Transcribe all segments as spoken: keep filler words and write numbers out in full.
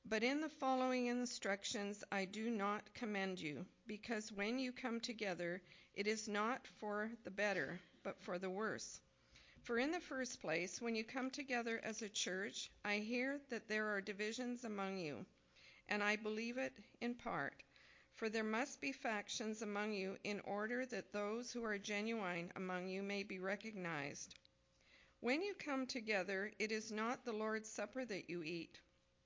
But in the following instructions I do not commend you, because when you come together, it is not for the better, but for the worse. For in the first place, when you come together as a church, I hear that there are divisions among you, and I believe it in part. For there must be factions among you in order that those who are genuine among you may be recognized. When you come together, it is not the Lord's Supper that you eat.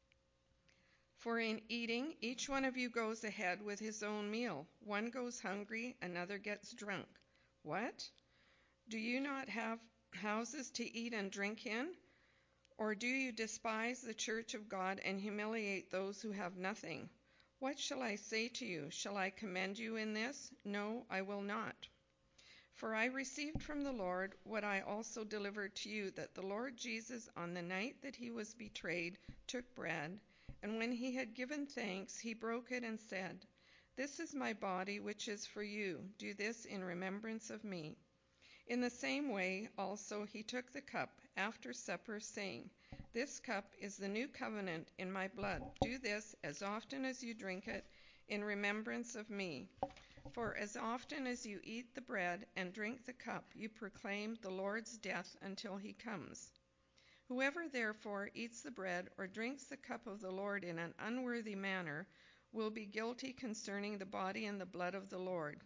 For in eating, each one of you goes ahead with his own meal. One goes hungry, another gets drunk. What? Do you not have houses to eat and drink in? Or do you despise the church of God and humiliate those who have nothing? What shall I say to you? Shall I commend you in this? No, I will not. For I received from the Lord what I also delivered to you, that the Lord Jesus, on the night that he was betrayed, took bread, and when he had given thanks, he broke it and said, "This is my body, which is for you. Do this in remembrance of me." In the same way, also, he took the cup after supper, saying, "This cup is the new covenant in my blood. Do this as often as you drink it in remembrance of me. For as often as you eat the bread and drink the cup, you proclaim the Lord's death until he comes. Whoever therefore eats the bread or drinks the cup of the Lord in an unworthy manner will be guilty concerning the body and the blood of the Lord.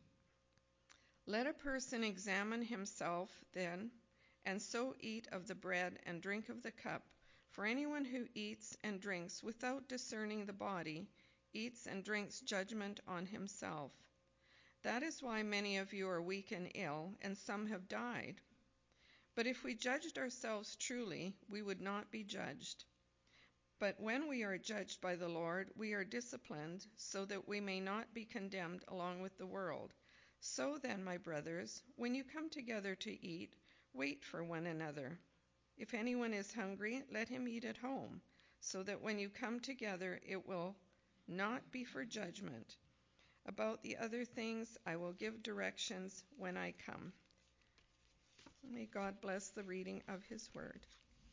Let a person examine himself then, and so eat of the bread and drink of the cup. For anyone who eats and drinks without discerning the body eats and drinks judgment on himself. That is why many of you are weak and ill, and some have died. But if we judged ourselves truly, we would not be judged. But when we are judged by the Lord, we are disciplined, so that we may not be condemned along with the world. So then, my brothers, when you come together to eat, wait for one another. If anyone is hungry, let him eat at home, so that when you come together, it will not be for judgment. About the other things, I will give directions when I come." May God bless the reading of his word.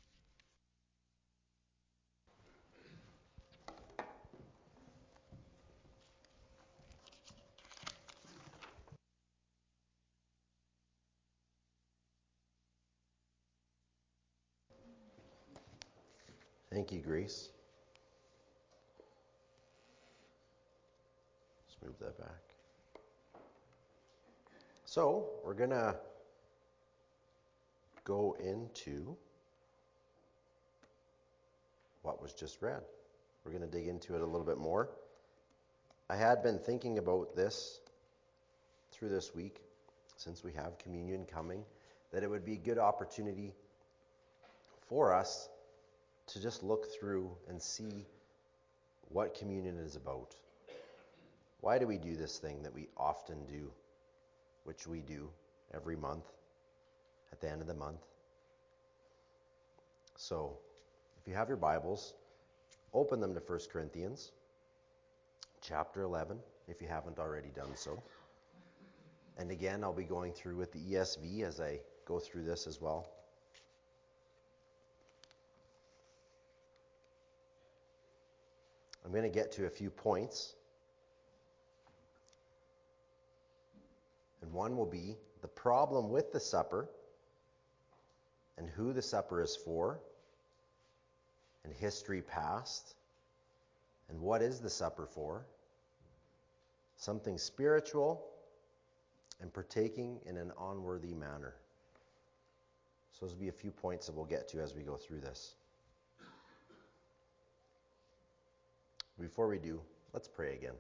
Thank you, Grace. Let's move that back. So, we're going to go into what was just read. We're going to dig into it a little bit more. I had been thinking about this through this week, since we have communion coming, that it would be a good opportunity for us to just look through and see what communion is about. Why do we do this thing that we often do, which we do every month, at the end of the month? So, if you have your Bibles, open them to First Corinthians chapter eleven, if you haven't already done so. And again, I'll be going through with the E S V as I go through this as well. I'm going to get to a few points. And one will be the problem with the supper, and who the supper is for, and history past, and what is the supper for, something spiritual, and partaking in an unworthy manner. So those will be a few points that we'll get to as we go through this. Before we do, let's pray again.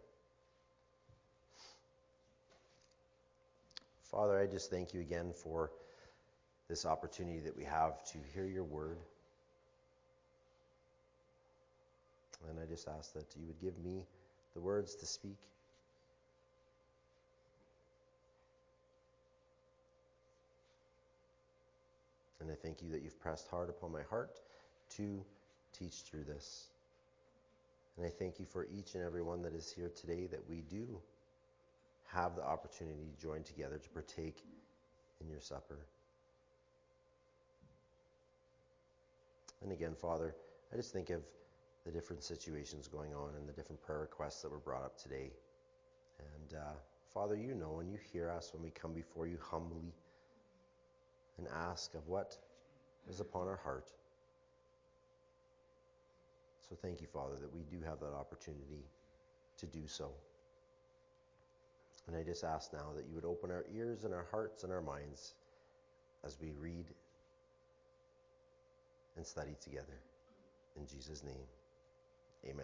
Father, I just thank you again for this opportunity that we have to hear your word. And I just ask that you would give me the words to speak. And I thank you that you've pressed hard upon my heart to teach through this. And I thank you for each and every one that is here today, that we do have the opportunity to join together to partake in your supper. And again, Father, I just think of the different situations going on and the different prayer requests that were brought up today. And uh, Father, you know and you hear us when we come before you humbly and ask of what is upon our heart. So thank you, Father, that we do have that opportunity to do so. And I just ask now that you would open our ears and our hearts and our minds as we read and study together. In Jesus' name, amen.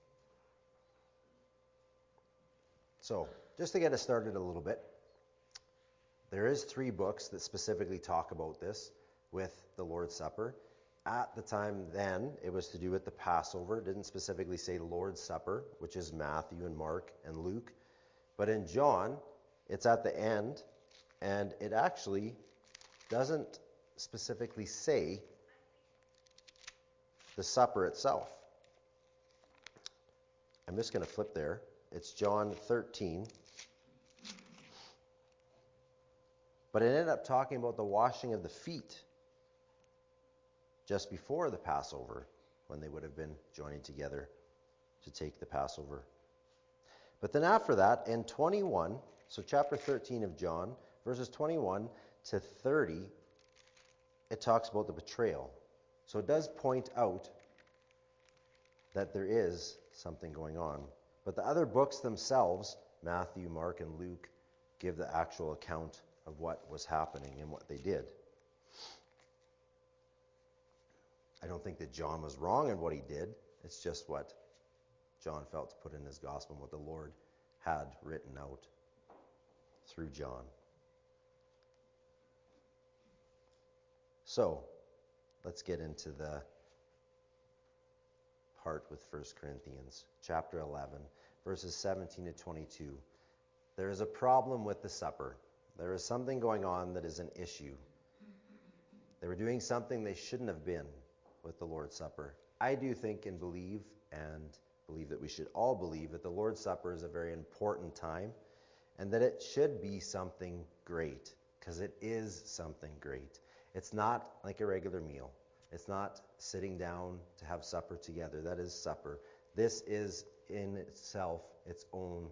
So, just to get us started a little bit, there is three books that specifically talk about this with the Lord's Supper. At the time then, it was to do with the Passover. It didn't specifically say Lord's Supper, which is Matthew and Mark and Luke. But in John, it's at the end, and it actually doesn't specifically say the supper itself. I'm just going to flip there. It's John thirteen. But it ended up talking about the washing of the feet just before the Passover, when they would have been joining together to take the Passover. But then after that, in twenty-one, so chapter thirteen of John, verses twenty-one to thirty, it talks about the betrayal. So it does point out that there is something going on. But the other books themselves, Matthew, Mark, and Luke, give the actual account of what was happening and what they did. I don't think that John was wrong in what he did. It's just what John felt to put in his gospel and what the Lord had written out through John. So, let's get into the part with First Corinthians, chapter eleven, verses seventeen to twenty-two. There is a problem with the supper. There is something going on that is an issue. They were doing something they shouldn't have been with the Lord's Supper. I do think and believe, and believe that we should all believe, that the Lord's Supper is a very important time, and that it should be something great, because it is something great. It's not like a regular meal. It's not sitting down to have supper together. That is supper. This is in itself its own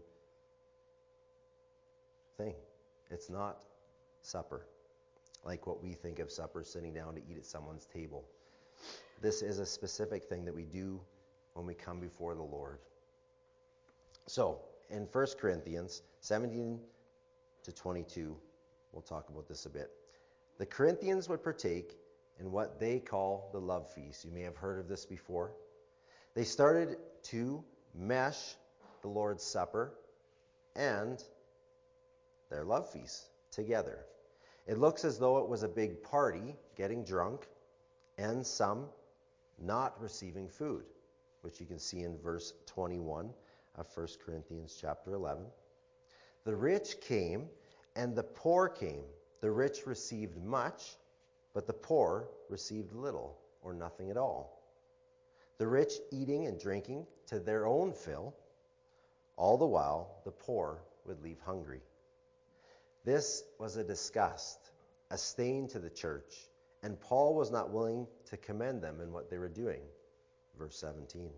thing. It's not supper like what we think of supper, sitting down to eat at someone's table. This is a specific thing that we do when we come before the Lord. So, in First Corinthians seventeen to twenty-two, we'll talk about this a bit. The Corinthians would partake in what they call the love feast. You may have heard of this before. They started to mesh the Lord's Supper and their love feast together. It looks as though it was a big party, getting drunk, and some not receiving food, which you can see in verse twenty-one of First Corinthians chapter eleven. The rich came and the poor came. The rich received much, but the poor received little or nothing at all. The rich eating and drinking to their own fill, all the while the poor would leave hungry. This was a disgust, a stain to the church, and Paul was not willing to commend them in what they were doing. Verse seventeen.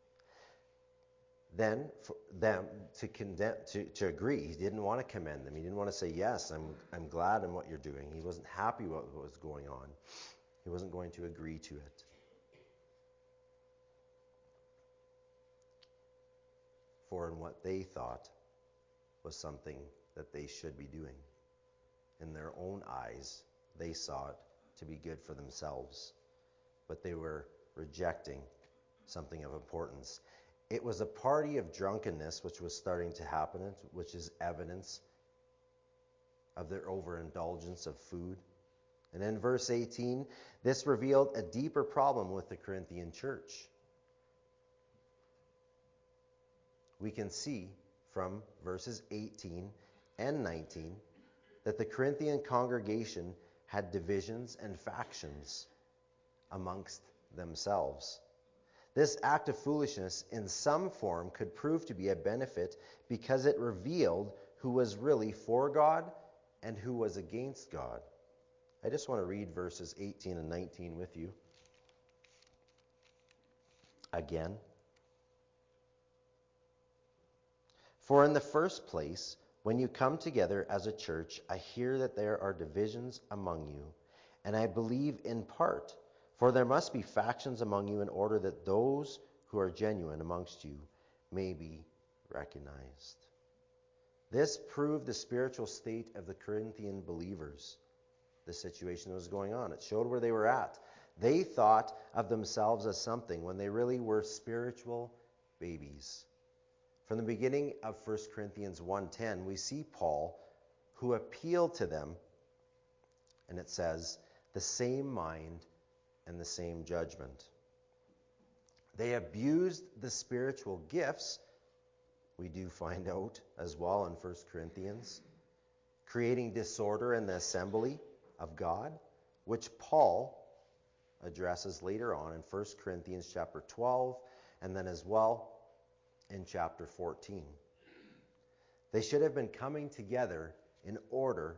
Then for them to condemn, to, to agree, he didn't want to commend them. He didn't want to say, yes, I'm I'm glad in what you're doing. He wasn't happy with what was going on. He wasn't going to agree to it. For in what they thought was something that they should be doing. In their own eyes, they saw it to be good for themselves. But they were rejecting something of importance. It was a party of drunkenness which was starting to happen, which is evidence of their overindulgence of food. And in verse eighteen, this revealed a deeper problem with the Corinthian church. We can see from verses eighteen and nineteen that the Corinthian congregation had divisions and factions amongst themselves. This act of foolishness in some form could prove to be a benefit because it revealed who was really for God and who was against God. I just want to read verses eighteen and nineteen with you. again? For in the first place, when you come together as a church, I hear that there are divisions among you, and I believe in part. For there must be factions among you in order that those who are genuine amongst you may be recognized. This proved the spiritual state of the Corinthian believers, the situation that was going on. It showed where they were at. They thought of themselves as something when they really were spiritual babies. From the beginning of First Corinthians one ten, we see Paul, who appealed to them, and it says, the same mind and the same judgment. They abused the spiritual gifts, we do find out as well in First Corinthians, creating disorder in the assembly of God, which Paul addresses later on in First Corinthians chapter twelve, and then as well in chapter fourteen. They should have been coming together in order,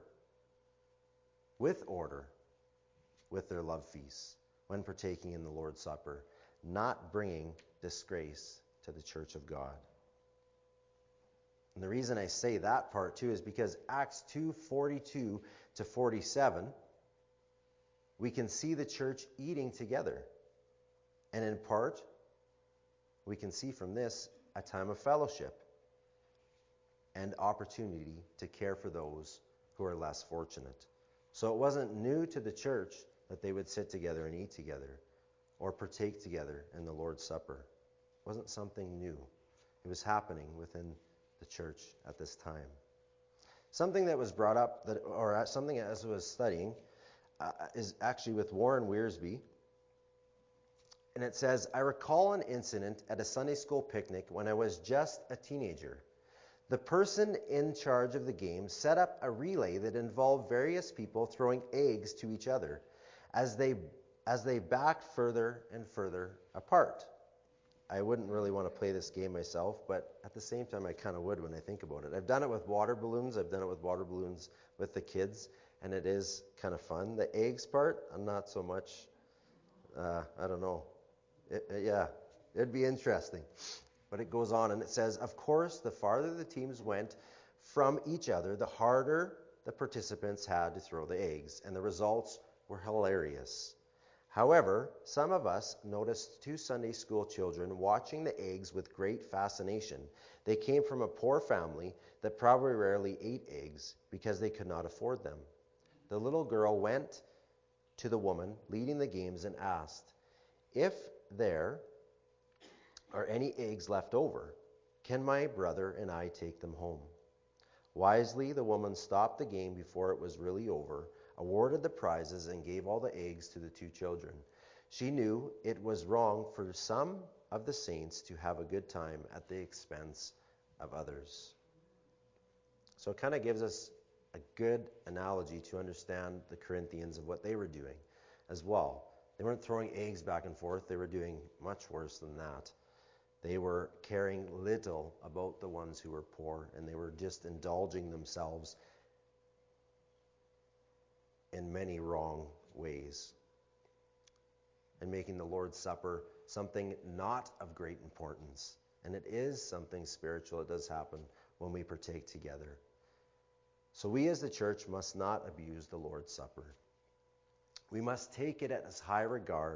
with order, with their love feasts, when partaking in the Lord's Supper, not bringing disgrace to the church of God. And the reason I say that part too is because Acts two forty-two to forty-seven, we can see the church eating together. And in part, we can see from this a time of fellowship and opportunity to care for those who are less fortunate. So it wasn't new to the church that they would sit together and eat together or partake together in the Lord's Supper. It wasn't something new. It was happening within the church at this time. Something that was brought up, that, or something as I was studying, uh, is actually with Warren Wiersbe. And it says, I recall an incident at a Sunday school picnic when I was just a teenager. The person in charge of the game set up a relay that involved various people throwing eggs to each other as they as they backed further and further apart. I wouldn't really want to play this game myself, but at the same time I kind of would when I think about it. I've done it with water balloons. I've done it with water balloons with the kids, and it is kind of fun. The eggs part, I'm not so much, uh, I don't know. It, it, yeah, it'd be interesting. But it goes on and it says, of course, the farther the teams went from each other, the harder the participants had to throw the eggs, and the results were hilarious. However, some of us noticed two Sunday school children watching the eggs with great fascination. They came from a poor family that probably rarely ate eggs because they could not afford them. The little girl went to the woman leading the games and asked, if there are any eggs left over, can my brother and I take them home? Wisely, the woman stopped the game before it was really over, awarded the prizes, and gave all the eggs to the two children. She knew it was wrong for some of the saints to have a good time at the expense of others. So it kind of gives us a good analogy to understand the Corinthians of what they were doing as well. They weren't throwing eggs back and forth. They were doing much worse than that. They were caring little about the ones who were poor, and they were just indulging themselves in many wrong ways and making the Lord's Supper something not of great importance. And it is something spiritual. It does happen when we partake together. So we as the church must not abuse the Lord's Supper. We must take it as high regard.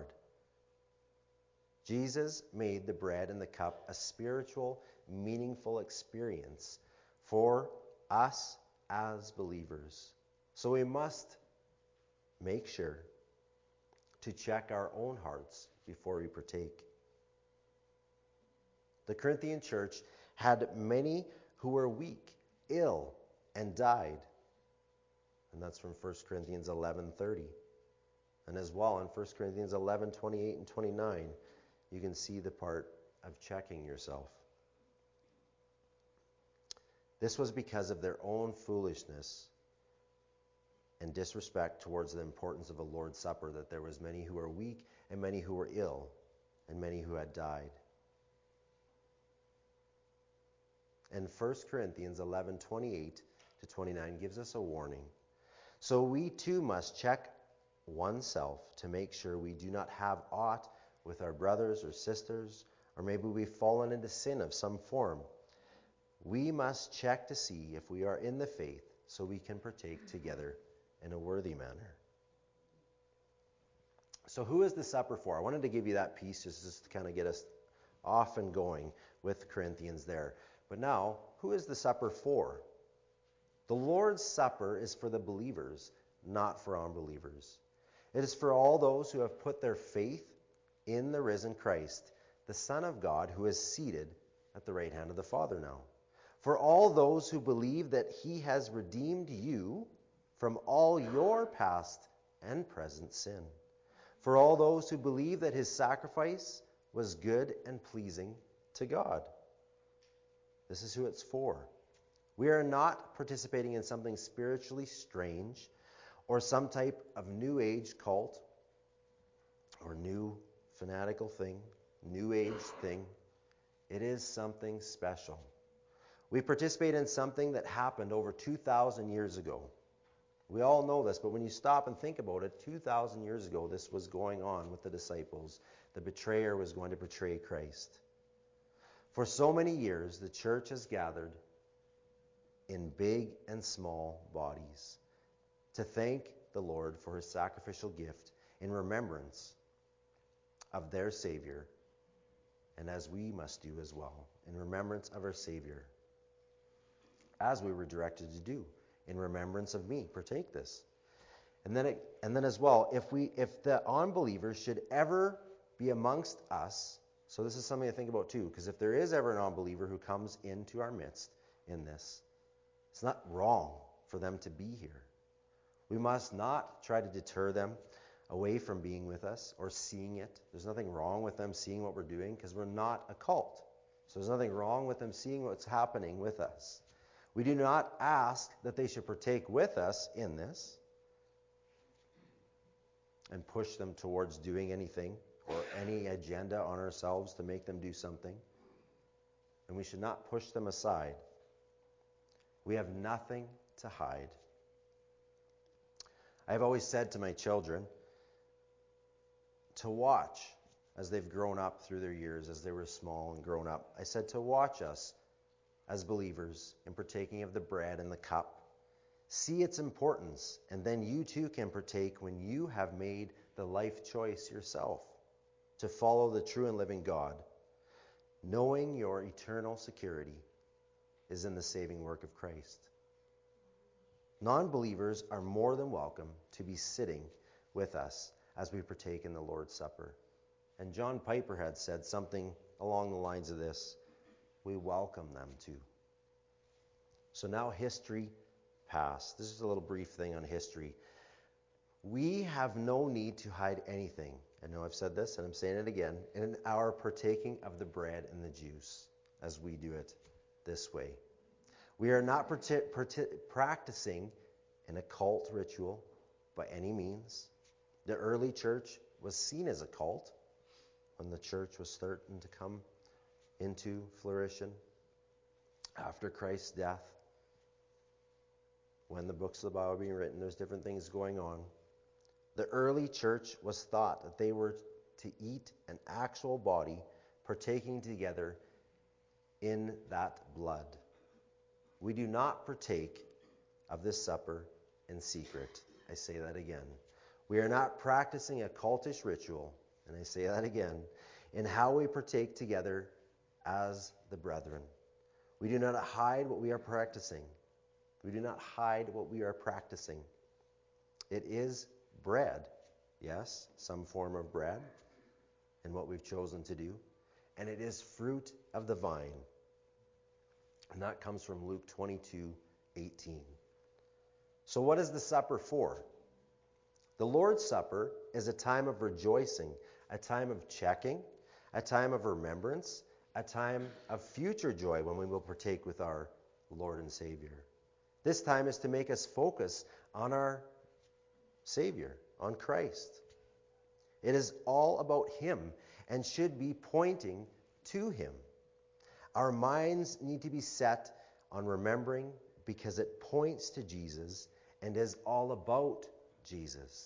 Jesus made the bread and the cup a spiritual, meaningful experience for us as believers. So we must make sure to check our own hearts before we partake. The Corinthian church had many who were weak, ill, and died. And that's from First Corinthians eleven thirty. And as well in First Corinthians eleven twenty-eight and twenty-nine, you can see the part of checking yourself. This was because of their own foolishness and disrespect towards the importance of a Lord's Supper, that there was many who were weak and many who were ill and many who had died. And First Corinthians eleven twenty-eight to twenty-nine gives us a warning. So we too must check oneself to make sure we do not have aught with our brothers or sisters, or maybe we've fallen into sin of some form, we must check to see if we are in the faith so we can partake together in a worthy manner. So who is the supper for? I wanted to give you that piece just, just to kind of get us off and going with Corinthians there. But now, who is the supper for? The Lord's Supper is for the believers, not for unbelievers. It is for all those who have put their faith in the risen Christ, the Son of God, who is seated at the right hand of the Father now. For all those who believe that he has redeemed you from all your past and present sin. For all those who believe that his sacrifice was good and pleasing to God. This is who it's for. We are not participating in something spiritually strange or some type of new age cult or new fanatical thing, new age thing. It is something special. We participate in something that happened over two thousand years ago. We all know this, but when you stop and think about it, two thousand years ago, this was going on with the disciples. The betrayer was going to betray Christ. For so many years, the church has gathered in big and small bodies to thank the Lord for his sacrificial gift in remembrance of their Savior, and as we must do as well, in remembrance of our Savior, as we were directed to do, in remembrance of me. Partake this. And then, it, and then as well, if we, if the unbelievers should ever be amongst us, so this is something to think about too, because if there is ever an unbeliever who comes into our midst in this, it's not wrong for them to be here. We must not try to deter them away from being with us or seeing it. There's nothing wrong with them seeing what we're doing because we're not a cult. So there's nothing wrong with them seeing what's happening with us. We do not ask that they should partake with us in this and push them towards doing anything or any agenda on ourselves to make them do something. And we should not push them aside. We have nothing to hide. I've always said to my children to watch as they've grown up through their years, as they were small and grown up. I said to watch us as believers in partaking of the bread and the cup. See its importance, and then you too can partake when you have made the life choice yourself to follow the true and living God, knowing your eternal security is in the saving work of Christ. Non-believers are more than welcome to be sitting with us as we partake in the Lord's Supper. And John Piper had said something along the lines of this: we welcome them to. So now history past. This is a little brief thing on history. We have no need to hide anything. I know I've said this and I'm saying it again. In our partaking of the bread and the juice as we do it this way. We are not parti- parti- practicing an occult ritual by any means. The early church was seen as a cult when the church was starting to come into flourishing after Christ's death. When the books of the Bible were being written, there's different things going on. The early church was thought that they were to eat an actual body, partaking together in that blood. We do not partake of this supper in secret. I say that again. We are not practicing a cultish ritual, and I say that again, in how we partake together as the brethren. We do not hide what we are practicing. We do not hide what we are practicing. It is bread, yes, some form of bread, and what we've chosen to do. And it is fruit of the vine. And that comes from Luke twenty-two eighteen. So what is the supper for? The Lord's Supper is a time of rejoicing, a time of checking, a time of remembrance, a time of future joy when we will partake with our Lord and Savior. This time is to make us focus on our Savior, on Christ. It is all about Him and should be pointing to Him. Our minds need to be set on remembering because it points to Jesus and is all about Jesus.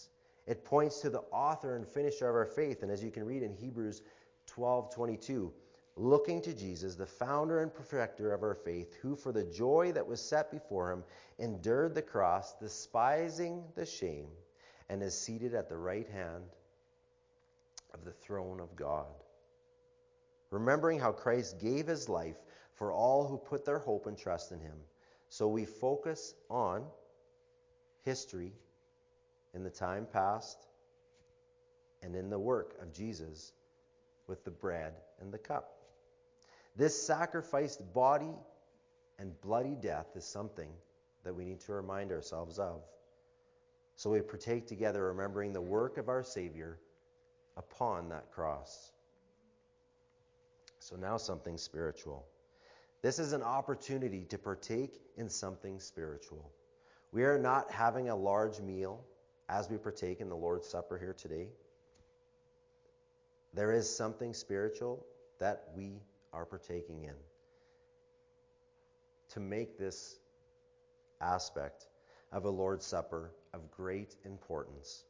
It points to the author and finisher of our faith. And as you can read in Hebrews twelve twenty-two, looking to Jesus, the founder and perfecter of our faith, who for the joy that was set before him endured the cross, despising the shame, and is seated at the right hand of the throne of God. Remembering how Christ gave his life for all who put their hope and trust in him. So we focus on history in the time past and in the work of Jesus with the bread and the cup. This sacrificed body and bloody death is something that we need to remind ourselves of. So we partake together, remembering the work of our Savior upon that cross. So now something spiritual. This is an opportunity to partake in something spiritual. We are not having a large meal as we partake in the Lord's Supper here today. There is something spiritual that we are partaking in. To make this aspect of a Lord's Supper of great importance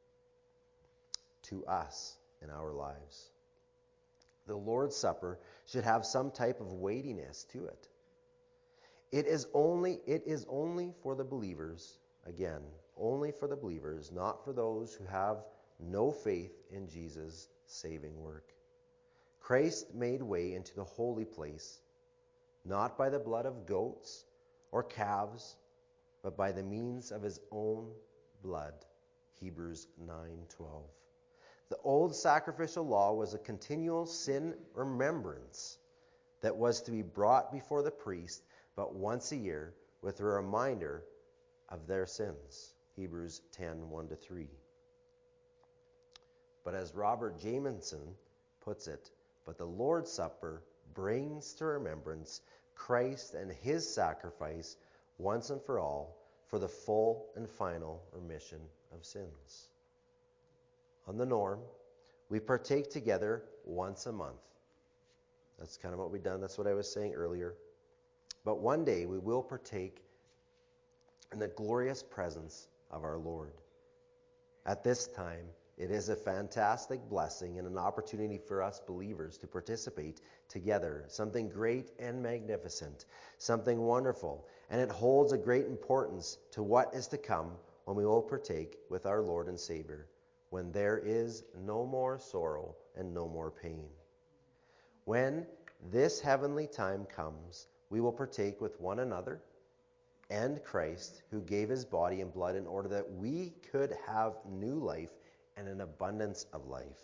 to us in our lives. The Lord's Supper should have some type of weightiness to it. It is only, it is only for the believers, again, only for the believers, not for those who have no faith in Jesus' saving work. Christ made way into the holy place, not by the blood of goats or calves, but by the means of his own blood. Hebrews nine twelve. The old sacrificial law was a continual sin remembrance that was to be brought before the priest but once a year with a reminder of their sins. Hebrews ten one to three. But as Robert Jamieson puts it, but the Lord's Supper brings to remembrance Christ and his sacrifice once and for all for the full and final remission of sins. On the norm, we partake together once a month. That's kind of what we've done. That's what I was saying earlier. But one day we will partake in the glorious presence of our Lord. At this time, it is a fantastic blessing and an opportunity for us believers to participate together. Something great and magnificent, something wonderful, and it holds a great importance to what is to come when we will partake with our Lord and Savior, when there is no more sorrow and no more pain. When this heavenly time comes, we will partake with one another and Christ, who gave his body and blood in order that we could have new life and an abundance of life.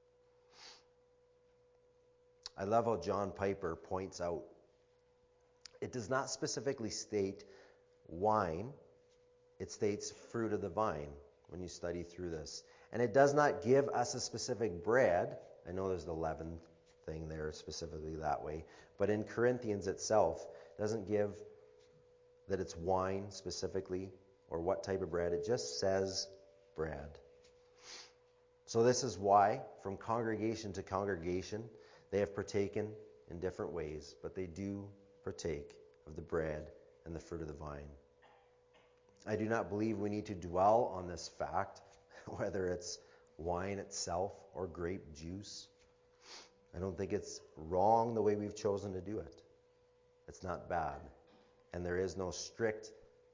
I love how John Piper points out, it does not specifically state wine, it states fruit of the vine when you study through this. And it does not give us a specific bread. I know there's the leaven thing there specifically that way, but in Corinthians itself, it doesn't give that it's wine specifically or what type of bread. It just says bread. So this is why, from congregation to congregation, they have partaken in different ways, but they do partake of the bread and the fruit of the vine. I do not believe we need to dwell on this fact, whether it's wine itself or grape juice. I don't think it's wrong the way we've chosen to do it. It's not bad. And there is no strict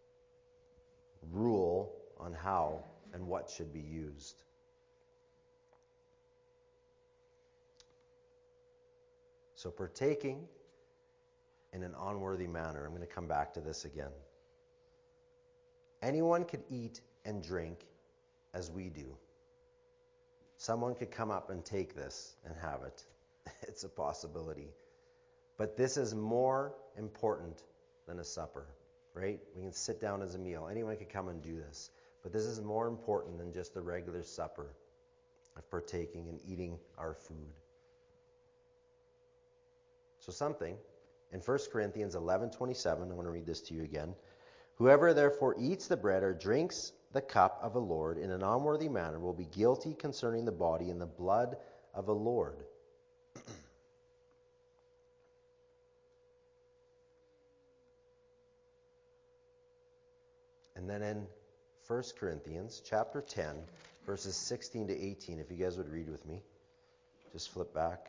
rule on how and what should be used. So partaking in an unworthy manner. I'm going to come back to this again. Anyone could eat and drink as we do. Someone could come up and take this and have it. It's a possibility. But this is more important than a supper, right? We can sit down as a meal. Anyone could come and do this. But this is more important than just the regular supper of partaking and eating our food. So something, in First Corinthians eleven twenty-seven, I want to read this to you again. Whoever therefore eats the bread or drinks the cup of the Lord in an unworthy manner will be guilty concerning the body and the blood of the Lord. And then in First Corinthians chapter ten, verses sixteen to eighteen, if you guys would read with me. Just flip back.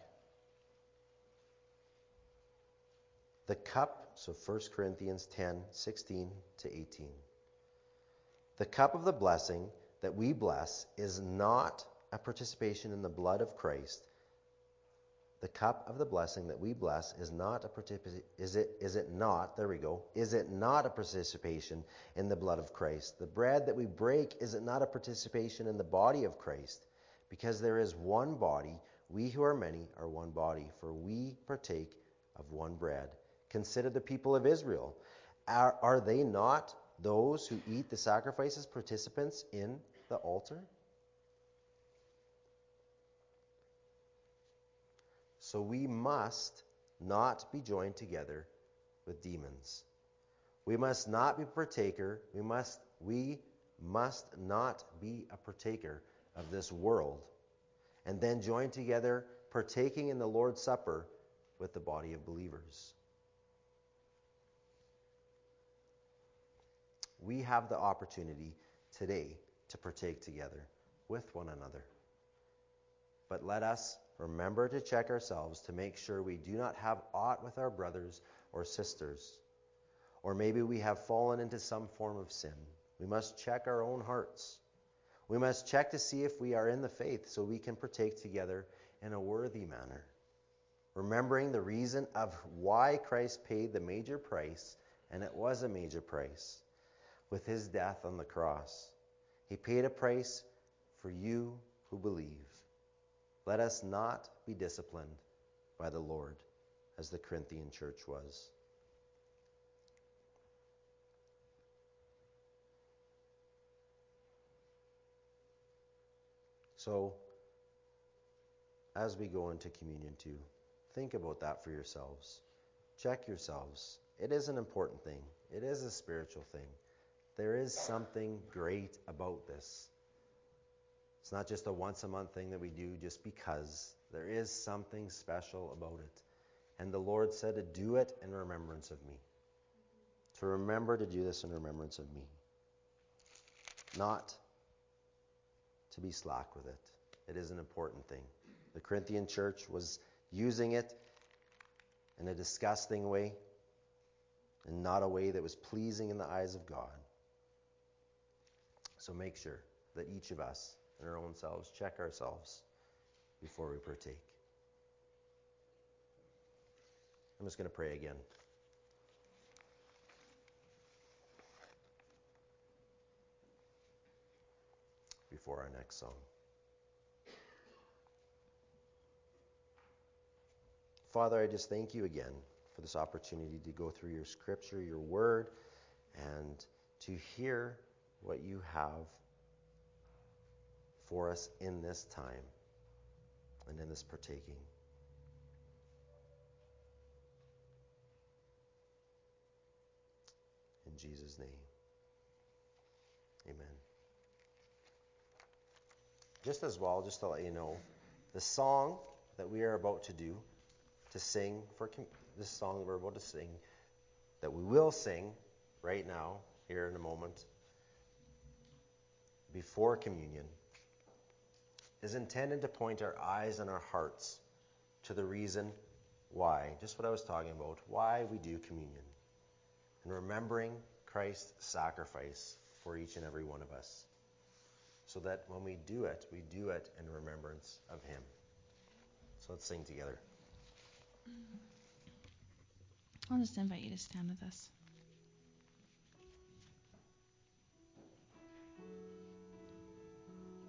The cup, so First Corinthians ten, sixteen to eighteen. The cup of the blessing that we bless is not a participation in the blood of Christ. The cup of the blessing that we bless is not a particip- is it is it not, there we go, is it not a participation in the blood of Christ? The bread that we break, is it not a participation in the body of Christ? Because there is one body, we who are many are one body, for we partake of one bread. Consider the people of Israel. Are, are they not those who eat the sacrifices participants in the altar? So we must not be joined together with demons. We must not be partaker, we must we must not be a partaker of this world, and then join together partaking in the Lord's Supper with the body of believers. We have the opportunity today to partake together with one another. But let us remember to check ourselves to make sure we do not have aught with our brothers or sisters. Or maybe we have fallen into some form of sin. We must check our own hearts. We must check to see if we are in the faith so we can partake together in a worthy manner. Remembering the reason of why Christ paid the major price, and it was a major price, with his death on the cross. He paid a price for you who believe. Let us not be disciplined by the Lord as the Corinthian church was. So, as we go into communion too, think about that for yourselves. Check yourselves. It is an important thing. It is a spiritual thing. There is something great about this. It's not just a once a month thing that we do just because. There is something special about it. And the Lord said to do it in remembrance of me. To remember to do this in remembrance of me. Not to be slack with it. It is an important thing. The Corinthian church was using it in a disgusting way and not a way that was pleasing in the eyes of God. So make sure that each of us in our own selves check ourselves before we partake. I'm just going to pray again. Before our next song. Father, I just thank you again for this opportunity to go through your scripture, your word, and to hear what you have for us in this time and in this partaking. In Jesus' name, amen. Just as well, just to let you know, the song that we are about to do, to sing, for com- this song that we're about to sing, that we will sing right now, here in a moment, before communion, is intended to point our eyes and our hearts to the reason why, just what I was talking about, why we do communion. And remembering Christ's sacrifice for each and every one of us. So that when we do it, we do it in remembrance of him. So let's sing together. I'll just invite you to stand with us.